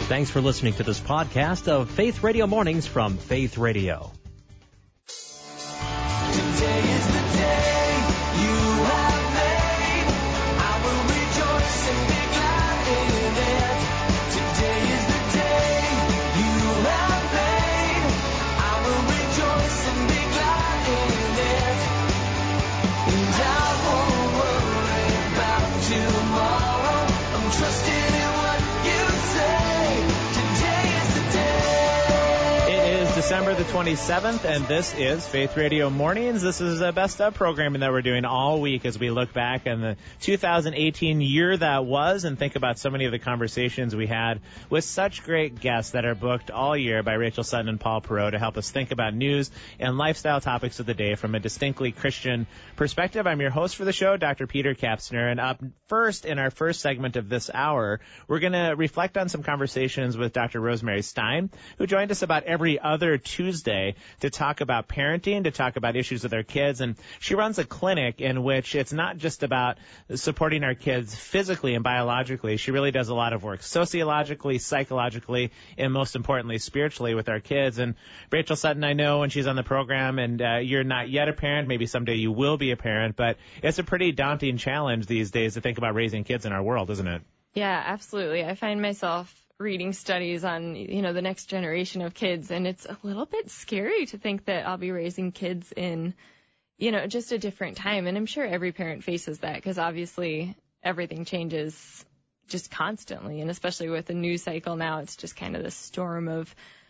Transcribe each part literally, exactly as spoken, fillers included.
Thanks for listening to this podcast of Faith Radio Mornings from Faith Radio. Today is the day you have made. I will rejoice and be glad in it. Today is the day you have made. I will rejoice and be glad in it. And I won't worry about tomorrow. I'm trusting in what you say. Today is the day. It is December the twenty-seventh, and this is Faith Radio Mornings. This is a best of programming that we're doing all week as we look back on the two thousand eighteen year that was and think about so many of the conversations we had with such great guests that are booked all year by Rachel Sutton and Paul Perot to help us think about news and lifestyle topics of the day from a distinctly Christian perspective. I'm your host for the show, Doctor Peter Kapsner, and up first in our first segment of this hour, we're going to reflect on some conversations with Doctor Rosemary Stein, who joined us about every other Tuesday to talk about parenting, to talk about issues with our kids. And she runs a clinic in which it's not just about supporting our kids physically and biologically. She really does a lot of work sociologically, psychologically, and most importantly, spiritually with our kids. And Rachel Sutton, I know when she's on the program, and uh, you're not yet a parent, maybe someday you will be a parent, but it's a pretty daunting challenge these days to think about raising kids in our world, isn't it? Yeah, absolutely. I find myself reading studies on, you know, the next generation of kids, and it's a little bit scary to think that I'll be raising kids in, you know, just a different time. And I'm sure every parent faces that because obviously everything changes just constantly. And especially with the news cycle now, it's just kind of the storm of,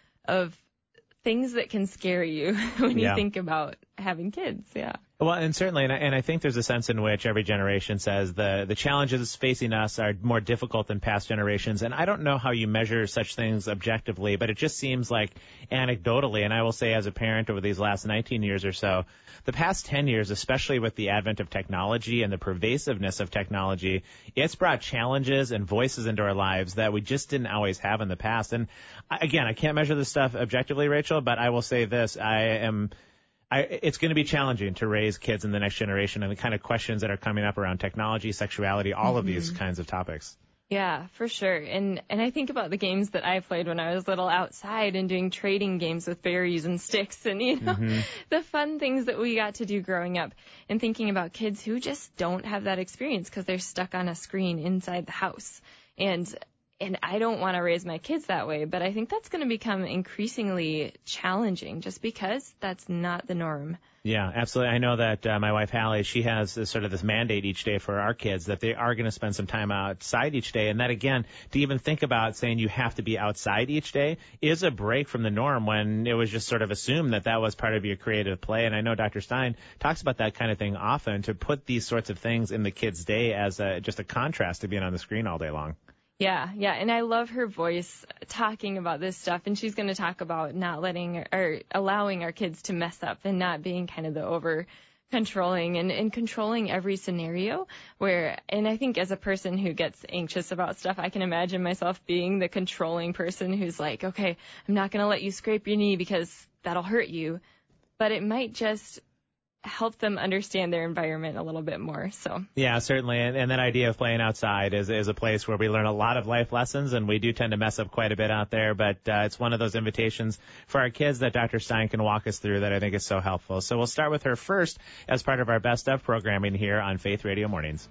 of things that can scare you when you Yeah. think about having kids. Yeah. Well, and certainly, and I, and I think there's a sense in which every generation says the, the challenges facing us are more difficult than past generations. And I don't know how you measure such things objectively, but it just seems like anecdotally, and I will say as a parent over these last nineteen years or so, the past ten years, especially with the advent of technology and the pervasiveness of technology, it's brought challenges and voices into our lives that we just didn't always have in the past. And I, again, I can't measure this stuff objectively, Rachel, but I will say this. I am... I, it's going to be challenging to raise kids in the next generation and the kind of questions that are coming up around technology, sexuality, all mm-hmm. of these kinds of topics. Yeah, for sure. And and I think about the games that I played when I was little outside and doing trading games with berries and sticks and, you know, mm-hmm. the fun things that we got to do growing up, and thinking about kids who just don't have that experience because they're stuck on a screen inside the house. And And I don't want to raise my kids that way, but I think that's going to become increasingly challenging just because that's not the norm. Yeah, absolutely. I know that uh, my wife, Hallie, she has this, sort of this mandate each day for our kids that they are going to spend some time outside each day. And that, again, to even think about saying you have to be outside each day is a break from the norm when it was just sort of assumed that that was part of your creative play. And I know Doctor Stein talks about that kind of thing often, to put these sorts of things in the kids' day as a, just a contrast to being on the screen all day long. Yeah, yeah, and I love her voice talking about this stuff, and she's going to talk about not letting or allowing our kids to mess up and not being kind of the over controlling and, and controlling every scenario where, and I think as a person who gets anxious about stuff, I can imagine myself being the controlling person who's like, okay, I'm not going to let you scrape your knee because that'll hurt you, but it might just help them understand their environment a little bit more. So yeah, certainly. And, and that idea of playing outside is, is a place where we learn a lot of life lessons, and we do tend to mess up quite a bit out there. But uh, it's one of those invitations for our kids that Doctor Stein can walk us through that I think is so helpful. So we'll start with her first as part of our Best Of programming here on Faith Radio Mornings.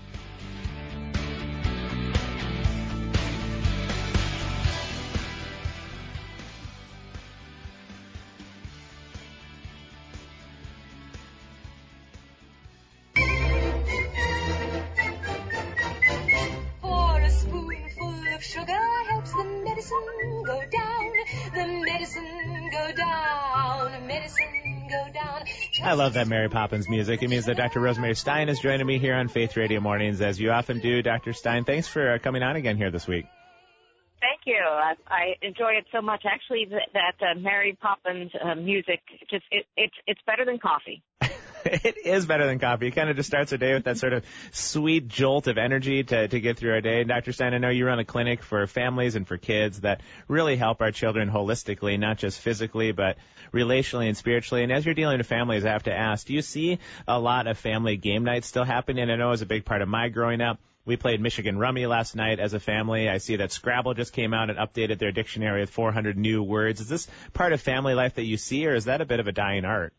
I love that Mary Poppins music. It means that Doctor Rosemary Stein is joining me here on Faith Radio Mornings, as you often do. Doctor Stein, thanks for coming on again here this week. Thank you. I, I enjoy it so much. Actually, that, that uh, Mary Poppins uh, music, just it, it's it's better than coffee. It is better than coffee. It kind of just starts our day with that sort of sweet jolt of energy to, to get through our day. And Doctor Stein, I know you run a clinic for families and for kids that really help our children holistically, not just physically, but relationally and spiritually. And as you're dealing with families, I have to ask, do you see a lot of family game nights still happening? And I know it was a big part of my growing up. We played Michigan Rummy last night as a family. I see that Scrabble just came out and updated their dictionary with four hundred new words. Is this part of family life that you see, or is that a bit of a dying art?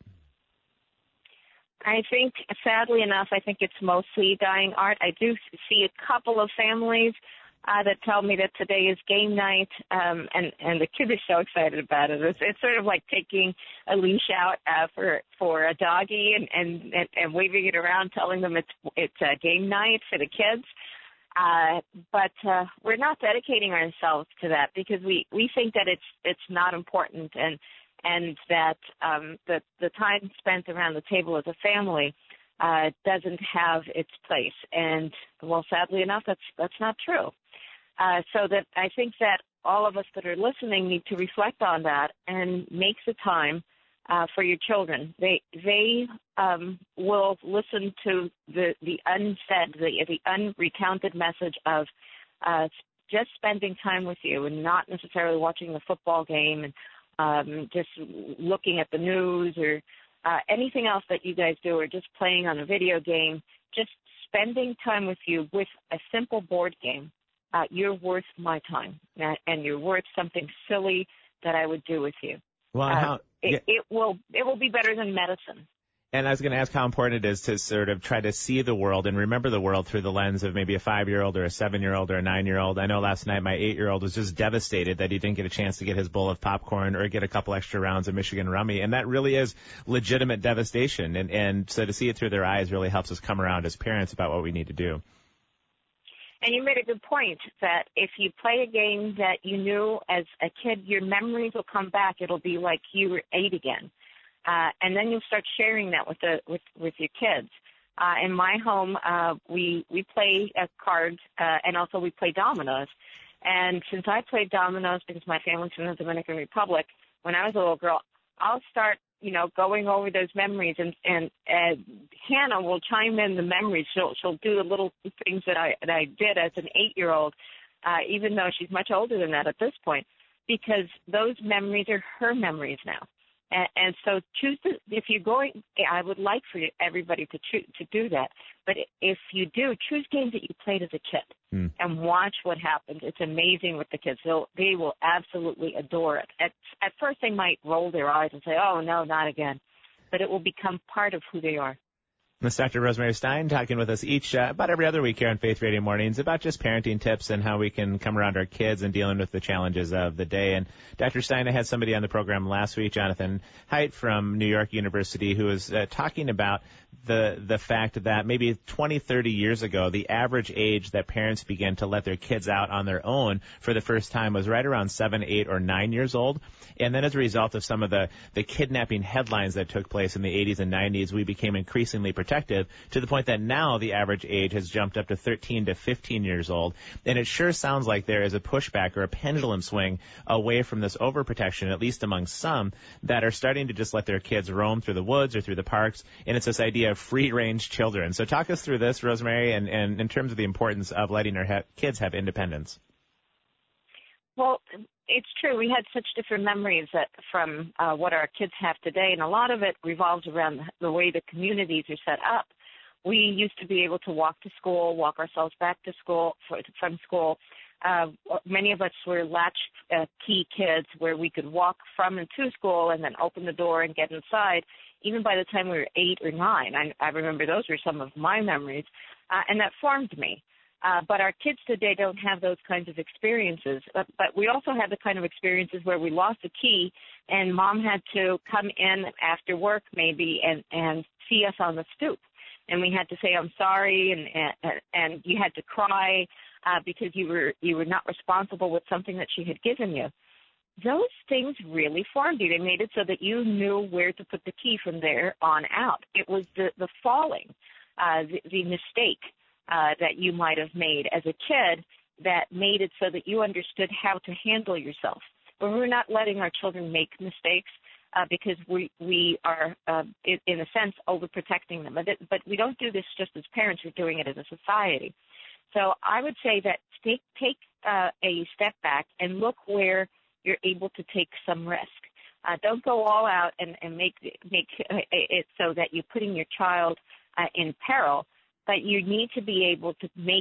I think, sadly enough, I think it's mostly dying art. I do see a couple of families uh, that tell me that today is game night, um, and, and the kids are so excited about it. It's, it's sort of like taking a leash out uh, for for a doggy and, and, and, and waving it around, telling them it's it's uh, game night for the kids. Uh, but uh, we're not dedicating ourselves to that because we, we think that it's it's not important, and and that um, the the time spent around the table as a family uh, doesn't have its place. And well, sadly enough, that's that's not true. Uh, so that I think that all of us that are listening need to reflect on that and make the time uh, for your children. They they um, will listen to the the unsaid, the the unrecounted message of uh, just spending time with you and not necessarily watching the football game and um, just looking at the news or uh, anything else that you guys do, or just playing on a video game. Just spending time with you with a simple board game. Uh, you're worth my time, and you're worth something silly that I would do with you. Well, uh, how, it, yeah. it will it will be better than medicine. And I was going to ask how important it is to sort of try to see the world and remember the world through the lens of maybe a five-year-old or a seven-year-old or a nine-year-old. I know last night my eight-year-old was just devastated that he didn't get a chance to get his bowl of popcorn or get a couple extra rounds of Michigan Rummy. And that really is legitimate devastation. And, and so to see it through their eyes really helps us come around as parents about what we need to do. And you made a good point that if you play a game that you knew as a kid, your memories will come back. It'll be like you were eight again. Uh, and then you'll start sharing that with the with, with your kids. Uh, in my home, uh, we we play uh, cards uh, and also we play dominoes. And since I played dominoes because my family's from the Dominican Republic, when I was a little girl, I'll start, you know, going over those memories, and and uh, Hannah will chime in the memories. She'll she'll do the little things that I that I did as an eight-year-old, uh, even though she's much older than that at this point, because those memories are her memories now. And, and so choose to, if you're going, I would like for you, everybody to choose, to do that. But if you do, choose games that you played as a kid mm. and watch what happens. It's amazing with the kids. They'll, they will absolutely adore it. At, at first they might roll their eyes and say, oh, no, not again. But it will become part of who they are. This is Doctor Rosemary Stein talking with us each, uh, about every other week here on Faith Radio Mornings about just parenting tips and how we can come around our kids and dealing with the challenges of the day. And Doctor Stein, I had somebody on the program last week, Jonathan Haidt from New York University, who was uh, talking about the the fact that maybe twenty, thirty years ago, the average age that parents began to let their kids out on their own for the first time was right around seven, eight, or nine years old. And then as a result of some of the, the kidnapping headlines that took place in the eighties and nineties, we became increasingly protective to the point that now the average age has jumped up to thirteen to fifteen years old. And it sure sounds like there is a pushback or a pendulum swing away from this overprotection, at least among some, that are starting to just let their kids roam through the woods or through the parks. And it's this idea of free-range children. So talk us through this, Rosemary, and, and in terms of the importance of letting our ha- kids have independence. Well, it's true. We had such different memories that from uh, what our kids have today, and a lot of it revolves around the way the communities are set up. We used to be able to walk to school, walk ourselves back to school, for, from school. Uh, many of us were latch uh, key kids where we could walk from and to school and then open the door and get inside, even by the time we were eight or nine. I, I remember those were some of my memories, uh, and that formed me. Uh, but our kids today don't have those kinds of experiences. But, but we also had the kind of experiences where we lost a key and mom had to come in after work maybe and, and see us on the stoop. And we had to say, I'm sorry, and, and, and you had to cry uh, because you were you were not responsible with something that she had given you. Those things really formed you. They made it so that you knew where to put the key from there on out. It was the, the falling, uh, the, the mistake Uh, that you might have made as a kid that made it so that you understood how to handle yourself. But we're not letting our children make mistakes uh, because we we are, uh, in, in a sense, overprotecting them. But, it, but we don't do this just as parents. We're doing it as a society. So I would say that take, take uh, a step back and look where you're able to take some risk. Uh, don't go all out and, and make, make it so that you're putting your child uh, in peril. But you need to be able to make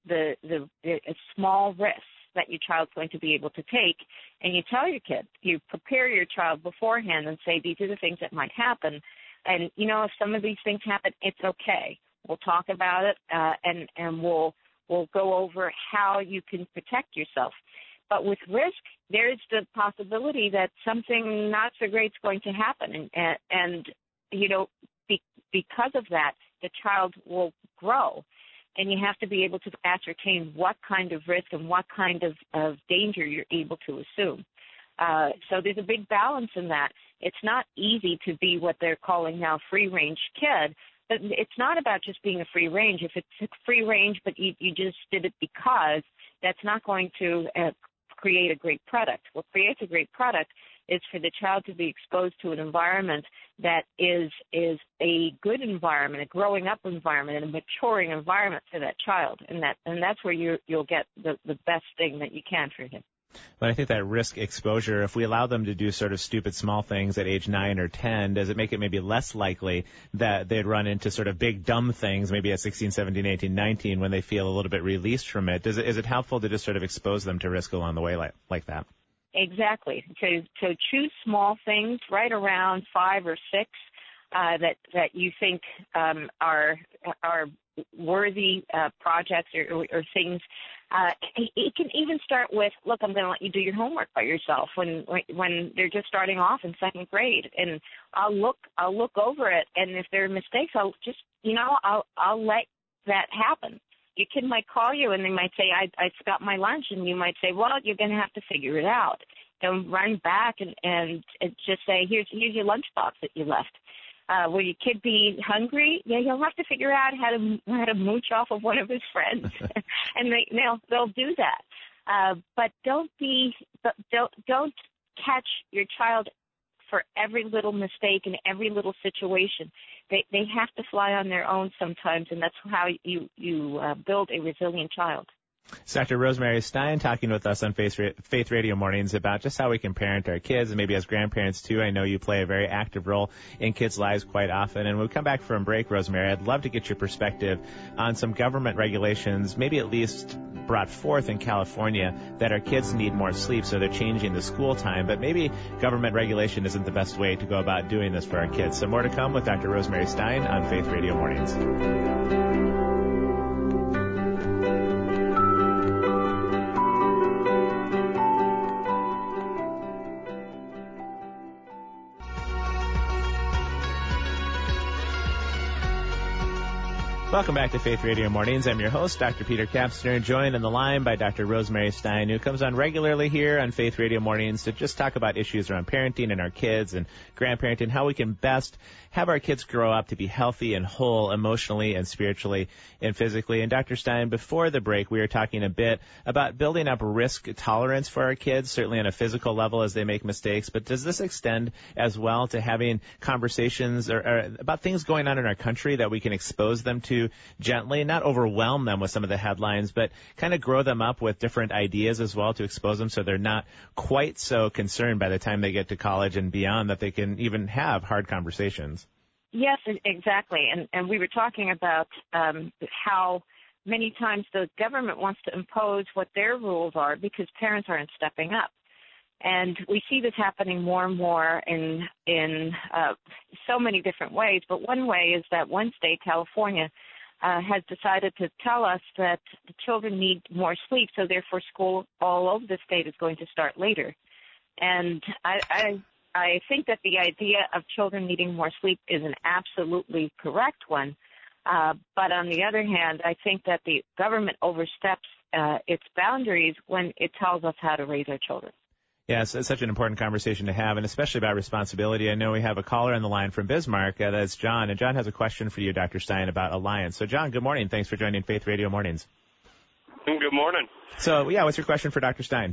the, the, the small risks that your child's going to be able to take, and you tell your kid, you prepare your child beforehand and say, these are the things that might happen. And, you know, if some of these things happen, it's okay. We'll talk about it, uh, and, and we'll, we'll go over how you can protect yourself. But with risk, there's the possibility that something not so great is going to happen. And, and, and you know, be, because of that, the child will grow. And you have to be able to ascertain what kind of risk and what kind of, of danger you're able to assume. Uh, so there's a big balance in that. It's not easy to be what they're calling now free-range kid, but it's not about just being a free range. If it's free range, but you, you just did it because, that's not going to uh, create a great product. What creates a great product is for the child to be exposed to an environment that is is a good environment, a growing up environment, and a maturing environment for that child, and that and that's where you you'll get the the best thing that you can for him. But I think that risk exposure, if we allow them to do sort of stupid small things at age nine or ten, does it make it maybe less likely that they'd run into sort of big dumb things maybe at sixteen, seventeen, eighteen, nineteen when they feel a little bit released from it? Does it is it helpful to just sort of expose them to risk along the way like, like that? Exactly. To to choose small things right around five or six uh, that that you think um, are are worthy uh, projects or, or, or things. Uh, it can even start with, look, I'm going to let you do your homework by yourself when when they're just starting off in second grade, and I'll look I'll look over it, and if there are mistakes, I'll just you know I'll I'll let that happen. Your kid might call you and they might say, I, I forgot my lunch, and you might say, well, you're going to have to figure it out. Don't run back and, and, and just say, here's here's your lunchbox that you left. Uh, will your kid be hungry? Yeah, he'll have to figure out how to how to mooch off of one of his friends, and they they'll they'll do that. Uh, but don't be don't don't catch your child for every little mistake and every little situation. They they have to fly on their own sometimes, and that's how you you uh, build a resilient child. It's Doctor Rosemary Stein talking with us on Faith, Faith Radio Mornings about just how we can parent our kids, and maybe as grandparents too. I know you play a very active role in kids' lives quite often. And when we come back from break, Rosemary, I'd love to get your perspective on some government regulations, maybe at least brought forth in California, that our kids need more sleep, so they're changing the school time. But maybe government regulation isn't the best way to go about doing this for our kids. So more to come with Doctor Rosemary Stein on Faith Radio Mornings. Welcome back to Faith Radio Mornings. I'm your host, Doctor Peter Kapsner, joined on the line by Doctor Rosemary Stein, who comes on regularly here on Faith Radio Mornings to just talk about issues around parenting and our kids and grandparenting, how we can best have our kids grow up to be healthy and whole emotionally and spiritually and physically. And Doctor Stein, before the break, we were talking a bit about building up risk tolerance for our kids, certainly on a physical level as they make mistakes. But does this extend as well to having conversations or, or about things going on in our country that we can expose them to gently, not overwhelm them with some of the headlines, but kind of grow them up with different ideas as well to expose them so they're not quite so concerned by the time they get to college and beyond that they can even have hard conversations? Yes, exactly. And, and we were talking about um, how many times the government wants to impose what their rules are because parents aren't stepping up. And we see this happening more and more in in uh, so many different ways. But one way is that one state, California, uh, has decided to tell us that the children need more sleep, so therefore school all over the state is going to start later. And I, I, I think that the idea of children needing more sleep is an absolutely correct one. Uh, but on the other hand, I think that the government oversteps uh, its boundaries when it tells us how to raise our children. Yeah, it's, it's such an important conversation to have, and especially about responsibility. I know we have a caller on the line from Bismarck. Uh, that's John, and John has a question for you, Doctor Stein, about Alliance. So, John, good morning. Thanks for joining Faith Radio Mornings. Good morning. So, yeah, what's your question for Doctor Stein?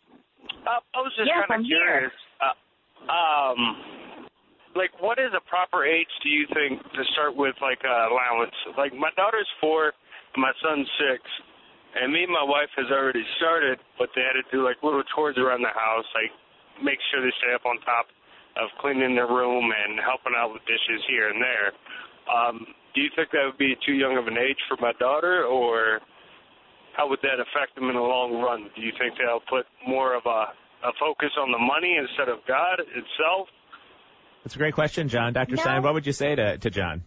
Uh, I was just yes, kind of curious. Uh, um, like, what is a proper age, do you think, to start with, like, uh, allowance? Like, my daughter's four, and my son's six. And me and my wife has already started, but they had to do, like, little chores around the house, like make sure they stay up on top of cleaning their room and helping out with dishes here and there. Um, do you think that would be too young of an age for my daughter, or how would that affect them in the long run? Do you think they'll put more of a, a focus on the money instead of God itself? That's a great question, John. Doctor No. Stein, what would you say to, to John?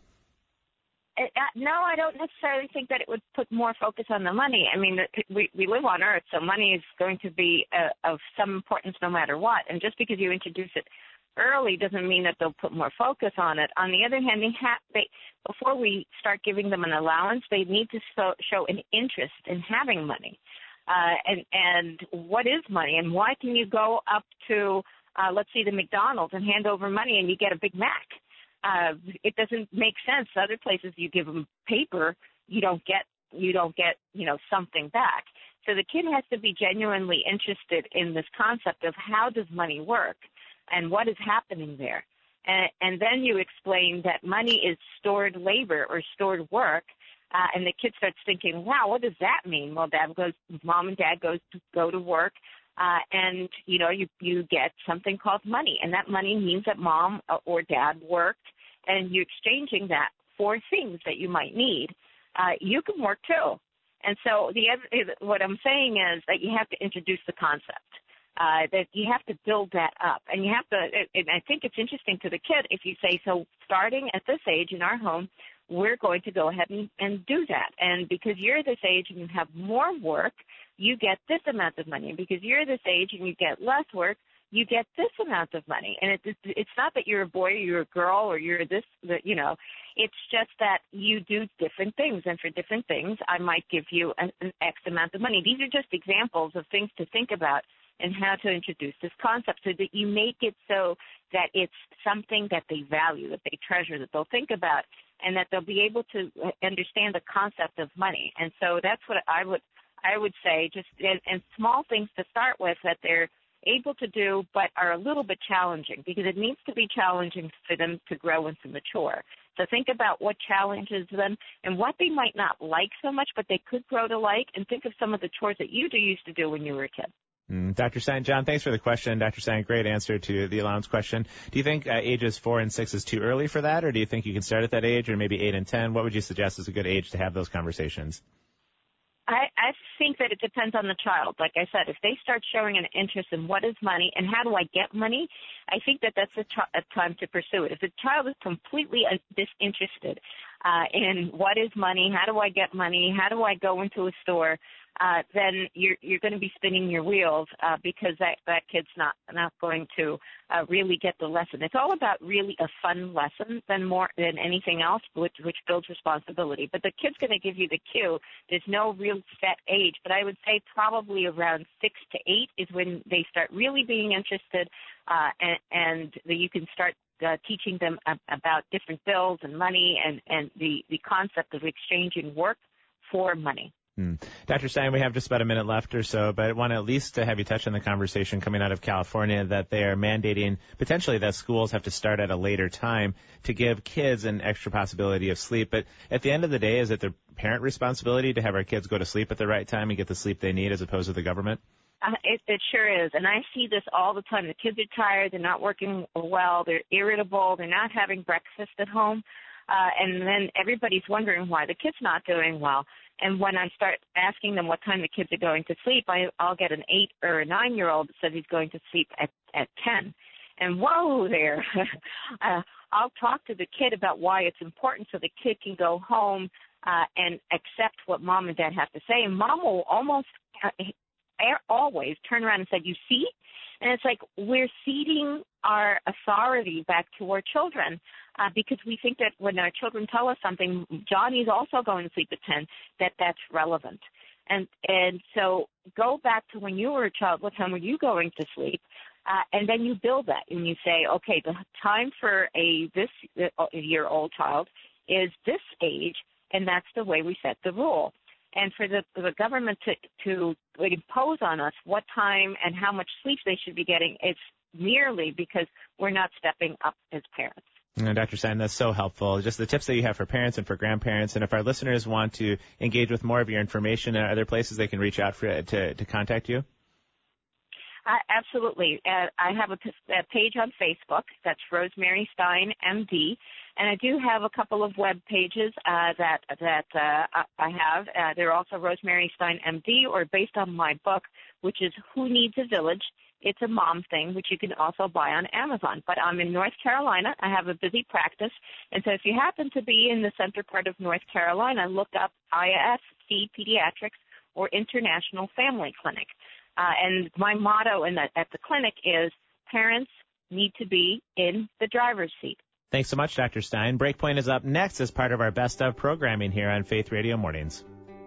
Uh, no, I don't necessarily think that it would put more focus on the money. I mean, we we live on Earth, so money is going to be uh, of some importance no matter what. And just because you introduce it early doesn't mean that they'll put more focus on it. On the other hand, they have, they, before we start giving them an allowance, they need to so, show an interest in having money. Uh, and and what is money, and why can you go up to, uh, let's see, the McDonald's and hand over money and you get a Big Mac? Uh, it doesn't make sense. Other places you give them paper, you don't get, you don't get, you know, something back. So the kid has to be genuinely interested in this concept of how does money work and what is happening there. And, and then you explain that money is stored labor or stored work. Uh, and the kid starts thinking, wow, what does that mean? Well, dad goes, mom and dad goes to go to work. Uh, and, you know, you, you get something called money. And that money means that mom or dad worked, and you're exchanging that for things that you might need. Uh, you can work too. And so the other, what I'm saying is that you have to introduce the concept, uh, that you have to build that up. And you have to, and I think it's interesting to the kid if you say, so starting at this age in our home, we're going to go ahead and, and do that. And because you're this age and you have more work, you get this amount of money. Because you're this age and you get less work, you get this amount of money. And it, it's not that you're a boy or you're a girl or you're this, you know, it's just that you do different things. And for different things, I might give you an, an X amount of money. These are just examples of things to think about and how to introduce this concept so that you make it so that it's something that they value, that they treasure, that they'll think about, and that they'll be able to understand the concept of money. And so that's what I would I would say, just and, and small things to start with that they're able to do but are a little bit challenging, because it needs to be challenging for them to grow and to mature. So think about what challenges them and what they might not like so much but they could grow to like, and think of some of the chores that you used to do when you were a kid. Mm, Doctor Stein, John, thanks for the question. Doctor Stein, great answer to the allowance question. Do you think uh, ages four and six is too early for that, or do you think you can start at that age, or maybe eight and ten? What would you suggest is a good age to have those conversations? I, I think that it depends on the child. Like I said, if they start showing an interest in what is money and how do I get money, I think that that's a, t- a time to pursue it. If the child is completely uh, disinterested uh, in what is money, how do I get money, how do I go into a store, uh, then you're you're going to be spinning your wheels uh, because that that kid's not not going to uh, really get the lesson. It's all about really a fun lesson than more than anything else, which which builds responsibility. But the kid's going to give you the cue. There's no real set age, but I would say probably around six to eight is when they start really being interested, uh, and, and the, you can start uh, teaching them ab- about different bills and money and and the the concept of exchanging work for money. Hmm. Doctor Stein, we have just about a minute left or so, but I want to at least to have you touch on the conversation coming out of California that they are mandating potentially that schools have to start at a later time to give kids an extra possibility of sleep. But at the end of the day, is it the parent responsibility to have our kids go to sleep at the right time and get the sleep they need as opposed to the government? Uh, it, it sure is, and I see this all the time. The kids are tired, they're not working well, they're irritable, they're not having breakfast at home, uh, and then everybody's wondering why the kid's not doing well. And when I start asking them what time the kids are going to sleep, I, I'll get an eight or a nine-year-old that says he's going to sleep at, at ten. And whoa there. uh, I'll talk to the kid about why it's important so the kid can go home uh, and accept what mom and dad have to say. And mom will almost uh, always turn around and say, you see? And it's like we're ceding our authority back to our children uh, because we think that when our children tell us something, Johnny's also going to sleep at ten, that that's relevant. And and so go back to when you were a child, what time were you going to sleep? Uh, and then you build that and you say, okay, the time for a this year old child is this age, and that's the way we set the rule. And for the, for the government to, to impose on us what time and how much sleep they should be getting, it's merely because we're not stepping up as parents. And Doctor Stein, that's so helpful. Just the tips that you have for parents and for grandparents. And if our listeners want to engage with more of your information, are there places they can reach out for to, to contact you? Uh, absolutely. Uh, I have a, p- a page on Facebook. That's Rosemary Stein, M D. And I do have a couple of web pages uh, that that uh, I have. Uh, they're also Rosemary Stein, M D, or based on my book, which is Who Needs a Village? It's a mom thing, which you can also buy on Amazon. But I'm in North Carolina. I have a busy practice. And so if you happen to be in the center part of North Carolina, look up I S C Pediatrics or International Family Clinic. Uh, and my motto in the, at the clinic is parents need to be in the driver's seat. Thanks so much, Doctor Stein. Breakpoint is up next as part of our Best of programming here on Faith Radio Mornings.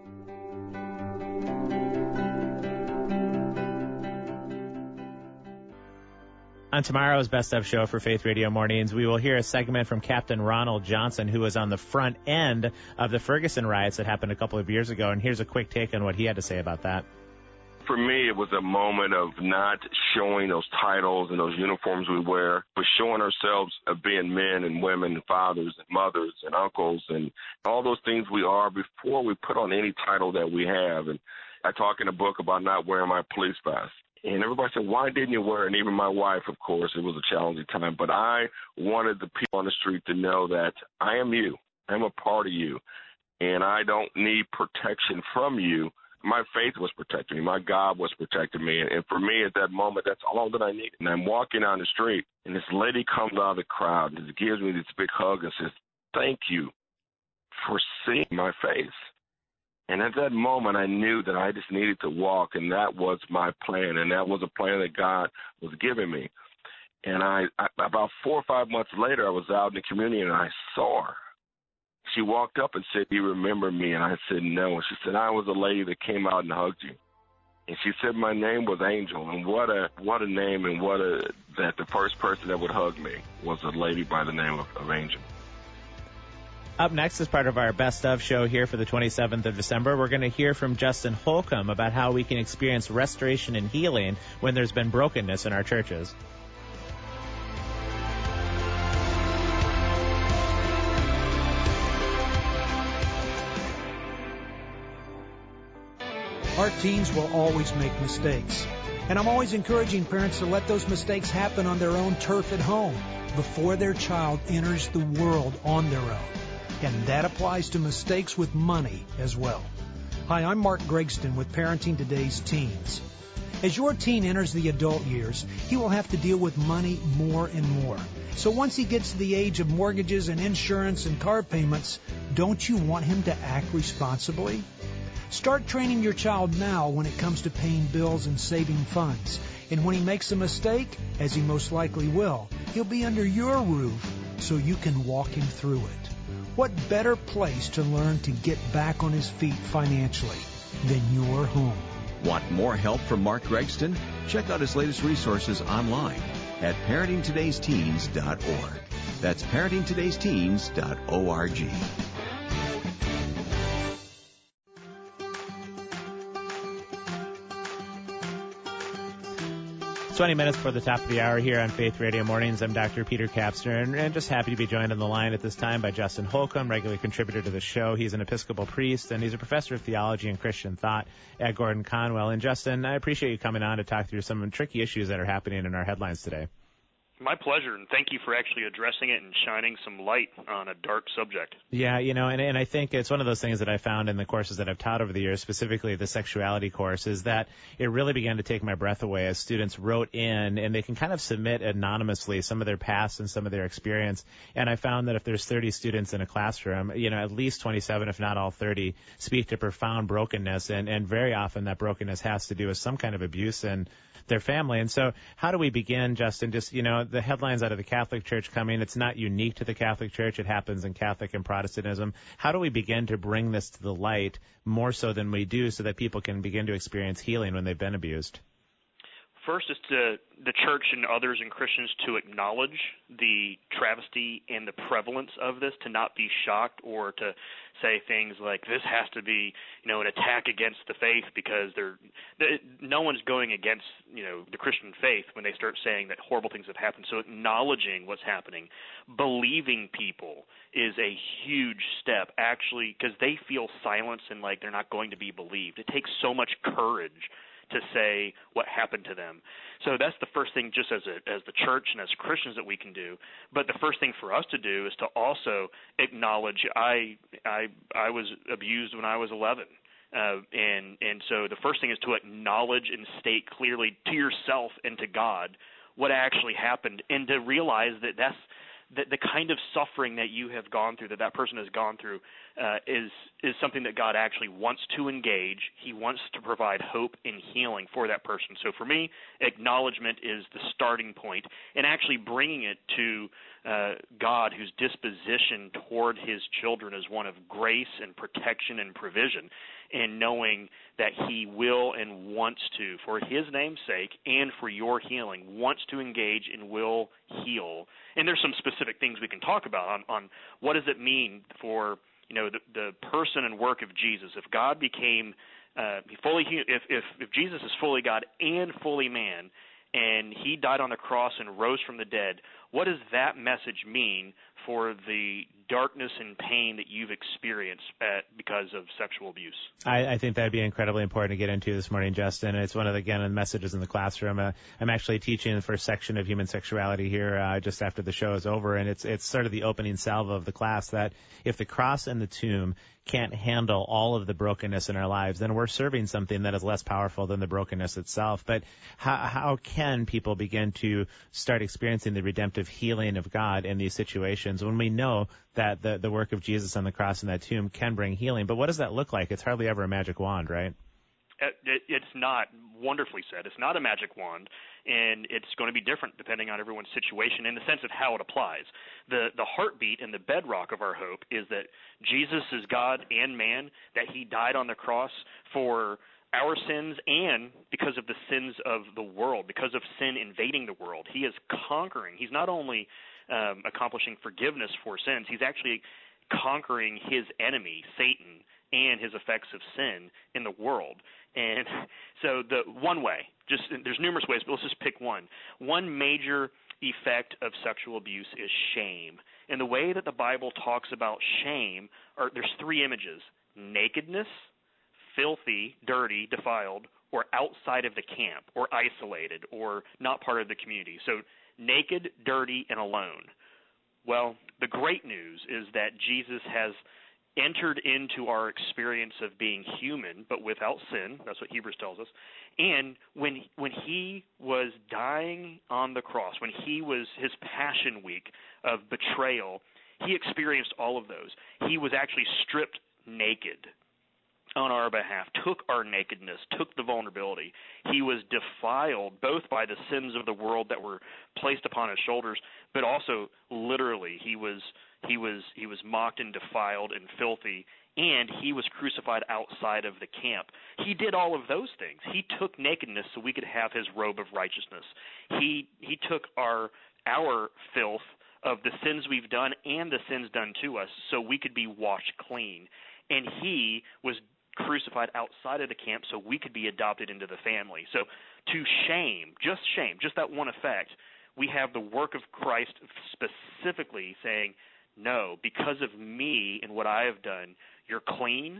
On tomorrow's Best of show for Faith Radio Mornings, we will hear a segment from Captain Ronald Johnson, who was on the front end of the Ferguson riots that happened a couple of years ago. And here's a quick take on what he had to say about that. For me, it was a moment of not showing those titles and those uniforms we wear, but showing ourselves of being men and women and fathers and mothers and uncles and all those things we are before we put on any title that we have. And I talk in a book about not wearing my police vest. And everybody said, why didn't you wear it? And even my wife, of course, it was a challenging time. But I wanted the people on the street to know that I am you. I'm a part of you. And I don't need protection from you. My faith was protecting me. My God was protecting me. And for me at that moment, that's all that I needed. And I'm walking down the street, and this lady comes out of the crowd and gives me this big hug and says, thank you for seeing my face. And at that moment, I knew that I just needed to walk, and that was my plan, and that was a plan that God was giving me. And I, I about four or five months later, I was out in the community, and I saw her. She walked up and said, do you remember me? And I said, no. And she said, I was a lady that came out and hugged you. And she said my name was Angel. And what a what a name, and what a that the first person that would hug me was a lady by the name of, of Angel. Up next, as part of our Best of show here for the twenty-seventh of December, we're going to hear from Justin Holcomb about how we can experience restoration and healing when there's been brokenness in our churches. Our teens will always make mistakes. And I'm always encouraging parents to let those mistakes happen on their own turf at home before their child enters the world on their own. And that applies to mistakes with money as well. Hi, I'm Mark Gregston with Parenting Today's Teens. As your teen enters the adult years, he will have to deal with money more and more. So once he gets to the age of mortgages and insurance and car payments, don't you want him to act responsibly? Start training your child now when it comes to paying bills and saving funds. And when he makes a mistake, as he most likely will, he'll be under your roof so you can walk him through it. What better place to learn to get back on his feet financially than your home? Want more help from Mark Gregston? Check out his latest resources online at parenting todays teens dot org. That's parenting todays teens dot org. twenty minutes before the top of the hour here on Faith Radio Mornings. I'm Doctor Peter Kapsner, and, and just happy to be joined on the line at this time by Justin Holcomb, regular contributor to the show. He's an Episcopal priest, and he's a professor of theology and Christian thought at Gordon Conwell. And Justin, I appreciate you coming on to talk through some tricky issues that are happening in our headlines today. My pleasure, and thank you for actually addressing it and shining some light on a dark subject. Yeah, you know, and, and I think it's one of those things that I found in the courses that I've taught over the years, specifically the sexuality course, is that it really began to take my breath away as students wrote in, and they can kind of submit anonymously some of their past and some of their experience. And I found that if there's thirty students in a classroom, you know, at least twenty-seven, if not all thirty, speak to profound brokenness, and, and very often that brokenness has to do with some kind of abuse in their family. And so how do we begin, Justin? Just, you know, the headlines out of the Catholic Church coming, it's not unique to the Catholic Church. It happens in Catholic and Protestantism. How do we begin to bring this to the light more so than we do so that people can begin to experience healing when they've been abused? First is to the church and others and Christians to acknowledge the travesty and the prevalence of this, to not be shocked or to say things like this has to be, you know, an attack against the faith because they're, no one's going against, you know, the Christian faith when they start saying that horrible things have happened. So acknowledging what's happening, believing people is a huge step, actually, because they feel silence and like they're not going to be believed. It takes so much courage to say what happened to them. So that's the first thing, just as a, as the church and as Christians, that we can do. But the first thing for us to do is to also acknowledge I I I was abused when I was eleven. Uh, and and so the first thing is to acknowledge and state clearly to yourself and to God what actually happened, and to realize that that's that the kind of suffering that you have gone through, that that person has gone through, uh, is is something that God actually wants to engage. He wants to provide hope and healing for that person. So for me, acknowledgement is the starting point, and actually bringing it to uh, God, whose disposition toward his children is one of grace and protection and provision, and knowing that he will and wants to, for his name's sake and for your healing, wants to engage and will heal. And there's some specific things we can talk about on, on what does it mean for, you know, the, the person and work of Jesus. If God became uh, fully, if, if if Jesus is fully God and fully man, and he died on the cross and rose from the dead, what does that message mean for the darkness and pain that you've experienced at, because of sexual abuse? I, I think that'd be incredibly important to get into this morning, Justin. It's one of the, again, the messages in the classroom. Uh, I'm actually teaching the first section of human sexuality here uh, just after the show is over, and it's it's sort of the opening salve of the class that if the cross and the tomb can't handle all of the brokenness in our lives, then we're serving something that is less powerful than the brokenness itself. But how, how can people begin to start experiencing the redemptive healing of God in these situations when we know that the, the work of Jesus on the cross and that tomb can bring healing? But what does that look like? It's hardly ever a magic wand, right? It, it's not. Wonderfully said. It's not a magic wand, and it's going to be different depending on everyone's situation in the sense of how it applies. The the heartbeat and the bedrock of our hope is that Jesus is God and man, that he died on the cross for our sins and because of the sins of the world, because of sin invading the world. He is conquering. He's not only um, accomplishing forgiveness for sins, he's actually conquering his enemy, Satan, and his effects of sin in the world. And so the one way, just there's numerous ways, but let's just pick one. One major effect of sexual abuse is shame. And the way that the Bible talks about shame, are there's three images: nakedness, filthy, dirty, defiled, or outside of the camp, or isolated, or not part of the community. So naked, dirty, and alone. Well, the great news is that Jesus has entered into our experience of being human, but without sin. That's what Hebrews tells us. And when when he was dying on the cross, when he was his passion week of betrayal, he experienced all of those. He was actually stripped naked on our behalf, took our nakedness, took the vulnerability. He was defiled both by the sins of the world that were placed upon his shoulders, but also literally he was he was he was mocked and defiled and filthy, and he was crucified outside of the camp. He did all of those things. He took nakedness so we could have his robe of righteousness. He he took our our filth of the sins we've done and the sins done to us so we could be washed clean. And he was crucified outside of the camp so we could be adopted into the family. So to shame, just shame, just that one effect, we have the work of Christ specifically saying, no, because of me and what I have done, you're clean,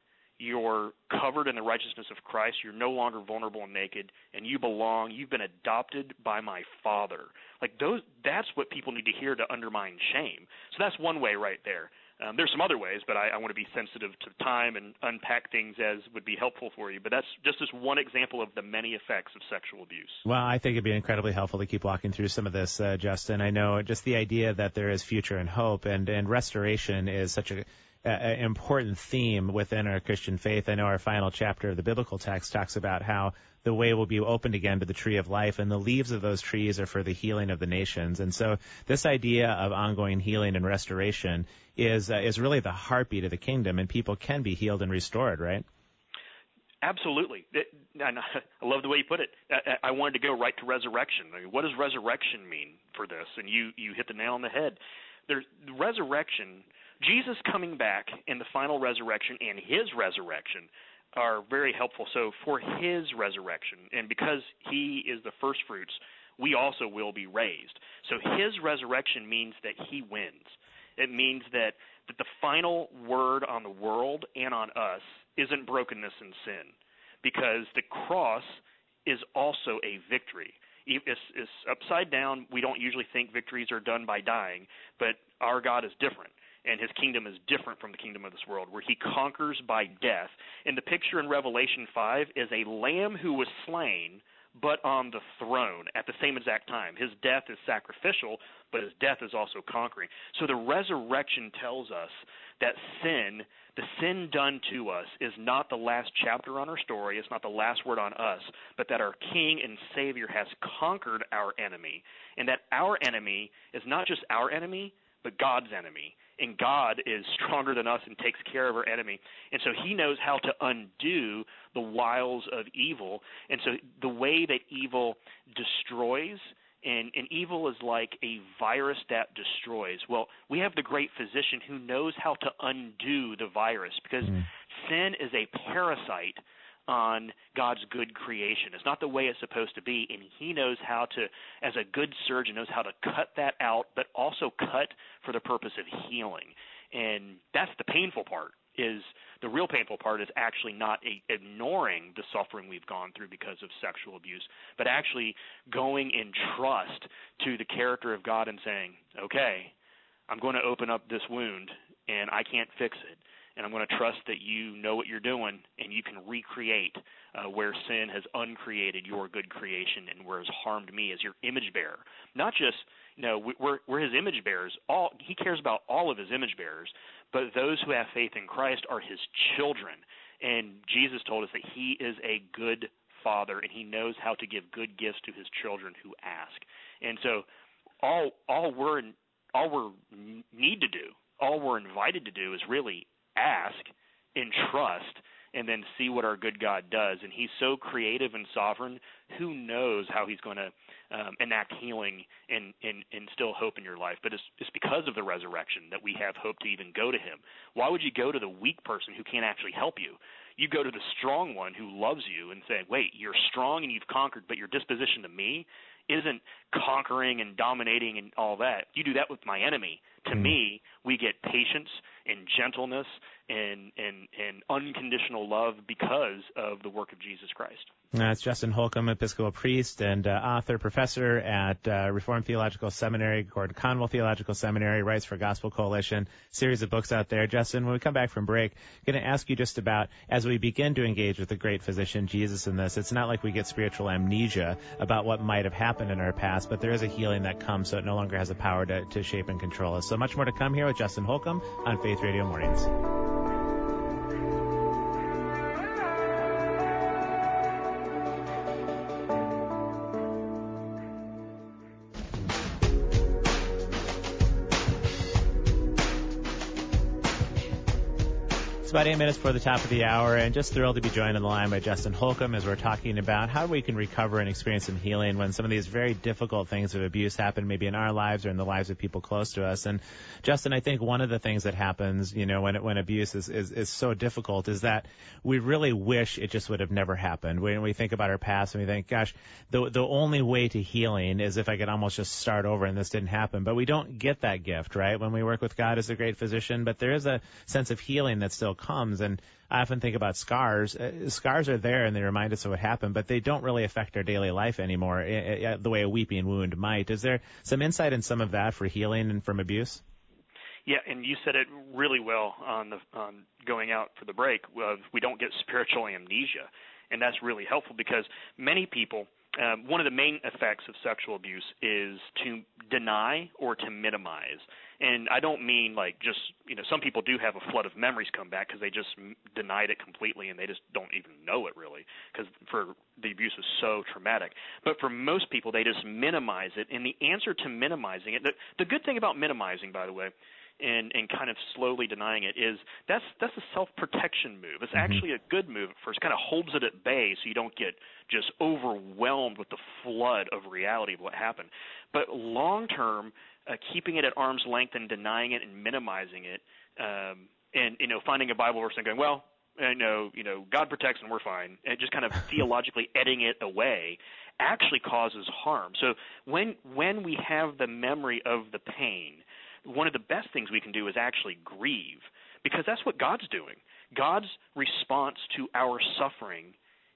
you're covered in the righteousness of Christ, you're no longer vulnerable and naked, and you belong, you've been adopted by my Father. Like those, that's what people need to hear to undermine shame. So that's one way right there. Um, there's some other ways, but I, I want to be sensitive to time and unpack things as would be helpful for you. But that's just as one example of the many effects of sexual abuse. Well, I think it'd be incredibly helpful to keep walking through some of this, uh, Justin. I know just the idea that there is future and hope, and, and restoration is such a Uh, important theme within our Christian faith. I know our final chapter of the biblical text talks about how the way will be opened again to the tree of life, and the leaves of those trees are for the healing of the nations. And so this idea of ongoing healing and restoration is uh, is really the heartbeat of the kingdom, and people can be healed and restored, right? Absolutely. I love the way you put it. I wanted to go right to resurrection. I mean, what does resurrection mean for this? And you, you hit the nail on the head. There's resurrection. Jesus coming back in the final resurrection and his resurrection are very helpful. So for his resurrection, and because he is the first fruits, we also will be raised. So his resurrection means that he wins. It means that, that the final word on the world and on us isn't brokenness and sin. because the cross is also a victory. It's, it's upside down. We don't usually think victories are done by dying, but our God is different, and his kingdom is different from the kingdom of this world, where he conquers by death. And the picture in Revelation five is a lamb who was slain, but on the throne at the same exact time. His death is sacrificial, but his death is also conquering. So the resurrection tells us that sin, the sin done to us, is not the last chapter on our story. It's not the last word on us, but that our King and Savior has conquered our enemy, and that our enemy is not just our enemy, but God's enemy. And God is stronger than us and takes care of our enemy. And so he knows how to undo the wiles of evil. And so the way that evil destroys, and, and evil is like a virus that destroys. Well, we have the great physician who knows how to undo the virus, because mm. sin is a parasite on God's good creation. It's not the way it's supposed to be, and he knows how to, as a good surgeon, knows how to cut that out, but also cut for the purpose of healing. And that's the painful part. Is the real painful part is actually not a, ignoring the suffering we've gone through because of sexual abuse, but actually going in trust to the character of God and saying, okay, I'm going to open up this wound, and I can't fix it. And I'm going to trust that you know what you're doing, and you can recreate uh, where sin has uncreated your good creation and where has harmed me as your image bearer. Not just, you know, we're, we're his image bearers. All he cares about all of his image bearers, but those who have faith in Christ are his children. And Jesus told us that he is a good father, and he knows how to give good gifts to his children who ask. And so all all we're all we need to do, all we're invited to do is really ask and trust, and then see what our good God does. And he's so creative and sovereign, who knows how he's going to um, enact healing and, and, and instill hope in your life. But it's, it's because of the resurrection that we have hope to even go to him. Why would you go to the weak person who can't actually help you? You go to the strong one who loves you and say, wait, you're strong and you've conquered, but your disposition to me isn't conquering and dominating and all that. You do that with my enemy. To mm. me, we get patience and gentleness and, and, and unconditional love because of the work of Jesus Christ. That's Justin Holcomb, Episcopal priest and uh, author, professor at uh, Reformed Theological Seminary, Gordon Conwell Theological Seminary, writes for Gospel Coalition, series of books out there. Justin, when we come back from break, I'm going to ask you just about, as we begin to engage with the great physician Jesus in this, it's not like we get spiritual amnesia about what might have happened in our past, but there is a healing that comes, so it no longer has the power to, to shape and control us. So much more to come here with Justin Holcomb on Faith Radio Mornings. It's about eight minutes before the top of the hour, and just thrilled to be joined on the line by Justin Holcomb as we're talking about how we can recover and experience some healing when some of these very difficult things of abuse happen maybe in our lives or in the lives of people close to us. And Justin, I think one of the things that happens, you know, when when abuse is, is, is so difficult is that we really wish it just would have never happened. When we think about our past and we think, gosh, the the only way to healing is if I could almost just start over and this didn't happen. But we don't get that gift, right, when we work with God as a great physician. But there is a sense of healing that still comes. And I often think about scars. Uh, scars are there and they remind us of what happened, but they don't really affect our daily life anymore uh, uh, the way a weeping wound might. Is there some insight in some of that for healing and from abuse? Yeah, and you said it really well on the on going out for the break. Uh, we don't get spiritual amnesia, and that's really helpful because many people, um, one of the main effects of sexual abuse is to deny or to minimize. And I don't mean like just, you know, some people do have a flood of memories come back because they just m- denied it completely and they just don't even know it really because for the abuse was so traumatic. But for most people, they just minimize it. And the answer to minimizing it, the, the good thing about minimizing, by the way, and, and kind of slowly denying it is that's that's a self-protection move. It's mm-hmm. actually a good move at first. It kind of holds it at bay so you don't get just overwhelmed with the flood of reality of what happened. But long-term, uh, keeping it at arm's length and denying it and minimizing it, um, and, you know, finding a Bible verse and going, well, I know, you know, God protects and we're fine, and just kind of theologically editing it away actually causes harm. So when when we have the memory of the pain, one of the best things we can do is actually grieve, because that's what God's doing. God's response to our suffering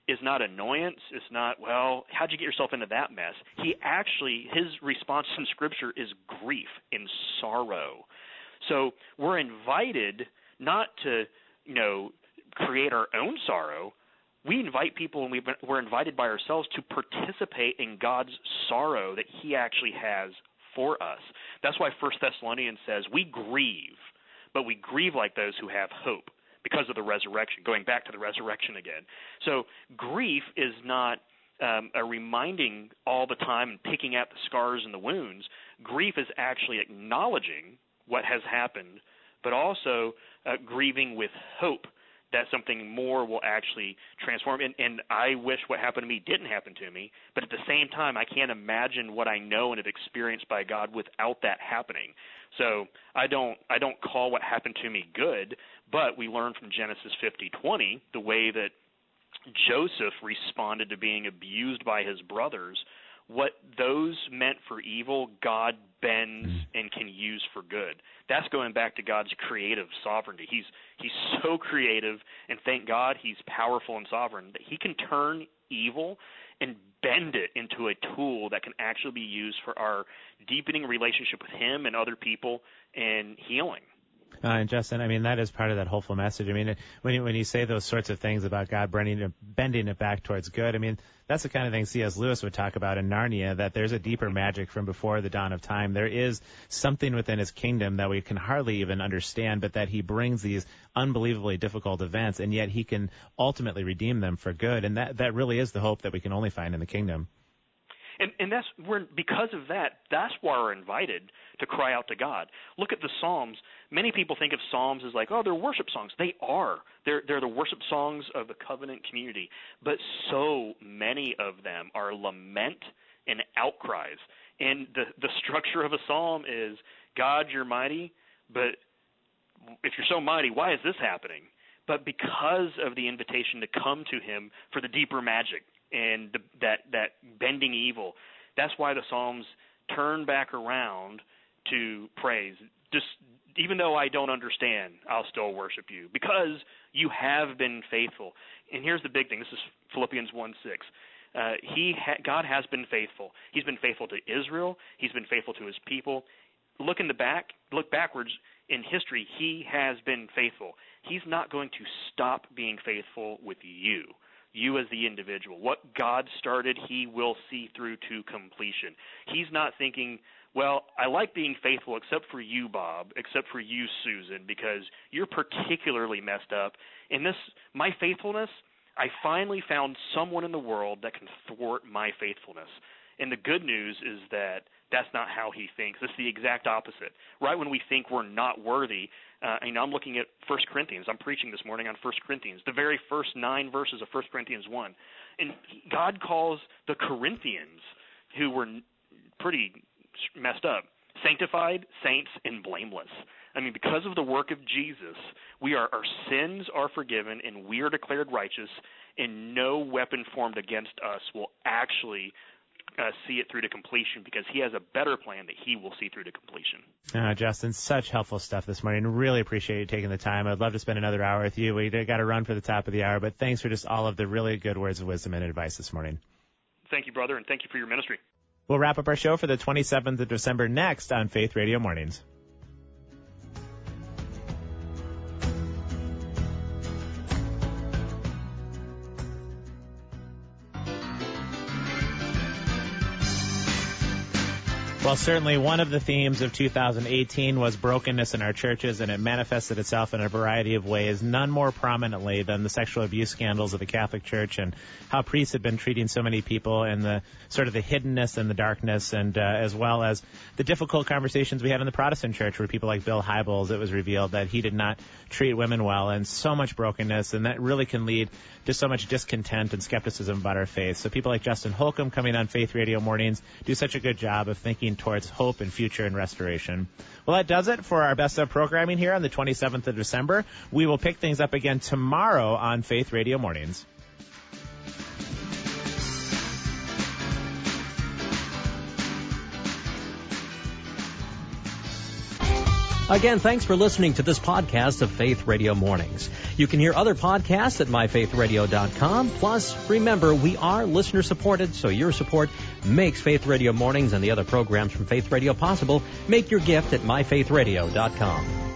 is not annoyance. It's not, well, how'd you get yourself into that mess? He actually, his response in Scripture is grief and sorrow. So we're invited not to, you know, create our own sorrow. We invite people, and we've been, we're invited by ourselves to participate in God's sorrow that he actually has for us. That's why First Thessalonians says we grieve, but we grieve like those who have hope because of the resurrection, going back to the resurrection again. So grief is not um, a reminding all the time and picking at the scars and the wounds. Grief is actually acknowledging what has happened, but also uh, grieving with hope that something more will actually transform. And, and I wish what happened to me didn't happen to me, but at the same time, I can't imagine what I know and have experienced by God without that happening. So I don't I don't call what happened to me good, but we learn from Genesis fifty twenty the way that Joseph responded to being abused by his brothers. What those meant for evil, God bends and can use for good. That's going back to God's creative sovereignty. He's he's so creative, and thank God he's powerful and sovereign, that he can turn evil and bend it into a tool that can actually be used for our deepening relationship with him and other people and healing. Uh, and Justin, I mean, that is part of that hopeful message. I mean, when you, when you say those sorts of things about God bending it, bending it back towards good, I mean, that's the kind of thing C S Lewis would talk about in Narnia, that there's a deeper magic from before the dawn of time. There is something within his kingdom that we can hardly even understand, but that he brings these unbelievably difficult events, and yet he can ultimately redeem them for good. And that, that really is the hope that we can only find in the kingdom. And, and that's we're, because of that, that's why we're invited to cry out to God. Look at the Psalms. Many people think of Psalms as like, oh, they're worship songs. They are. They're, they're the worship songs of the covenant community. But so many of them are lament and outcries. And the, the structure of a psalm is, God, you're mighty, but if you're so mighty, why is this happening? But because of the invitation to come to him for the deeper magic and the, that, that bending evil, that's why the Psalms turn back around to praise. Just even though I don't understand, I'll still worship you because you have been faithful. And here's the big thing. This is Philippians one six. Uh, he ha- God has been faithful. He's been faithful to Israel. He's been faithful to his people. Look in the back, look backwards in history. He has been faithful. He's not going to stop being faithful with you. You as the individual. What God started, he will see through to completion. He's not thinking, well, I like being faithful except for you, Bob, except for you, Susan, because you're particularly messed up. In this, my faithfulness, I finally found someone in the world that can thwart my faithfulness. And the good news is that that's not how he thinks. It's the exact opposite. Right when we think we're not worthy, uh, and I'm looking at First Corinthians. I'm preaching this morning on First Corinthians, the very first nine verses of First Corinthians one. And God calls the Corinthians, who were pretty messed up, sanctified, saints, and blameless. I mean, because of the work of Jesus, we are our sins are forgiven, and we are declared righteous, and no weapon formed against us will actually Uh, see it through to completion, because he has a better plan that he will see through to completion. Uh, Justin, such helpful stuff this morning. Really appreciate you taking the time. I'd love to spend another hour with you. We got to run for the top of the hour, but thanks for just all of the really good words of wisdom and advice this morning. Thank you, brother, and thank you for your ministry. We'll wrap up our show for the twenty-seventh of December next on Faith Radio Mornings. Well, certainly one of the themes of two thousand eighteen was brokenness in our churches, and it manifested itself in a variety of ways, none more prominently than the sexual abuse scandals of the Catholic Church and how priests have been treating so many people, and the sort of the hiddenness and the darkness, and uh, as well as the difficult conversations we had in the Protestant Church where people like Bill Hybels, it was revealed that he did not treat women well, and so much brokenness, and that really can lead to so much discontent and skepticism about our faith. So people like Justin Holcomb coming on Faith Radio Mornings do such a good job of thinking towards hope and future and restoration. Well, that does it for our Best of programming here on the twenty-seventh of December. We will pick things up again tomorrow on Faith Radio Mornings. Again, thanks for listening to this podcast of Faith Radio Mornings. You can hear other podcasts at my faith radio dot com. Plus, remember, we are listener-supported, so your support makes Faith Radio Mornings and the other programs from Faith Radio possible. Make your gift at my faith radio dot com.